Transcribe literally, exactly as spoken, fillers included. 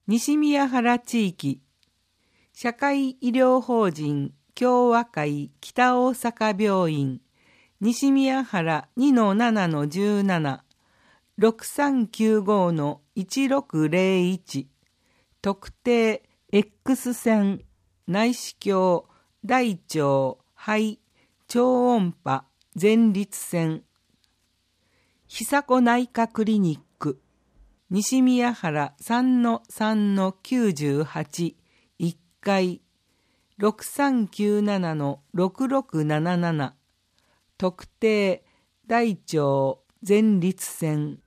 西宮原地域社会医療法人共和会北大阪病院西宮原 にのななのじゅうなな ろくさんきゅうごのいちろくぜろいち特定 X 線内視鏡大腸肺超音波前立腺久子内科クリニック西宮原 さんのさんのきゅうじゅうはち いっかいろくさんきゅうななのろくろくななな特定大腸前立腺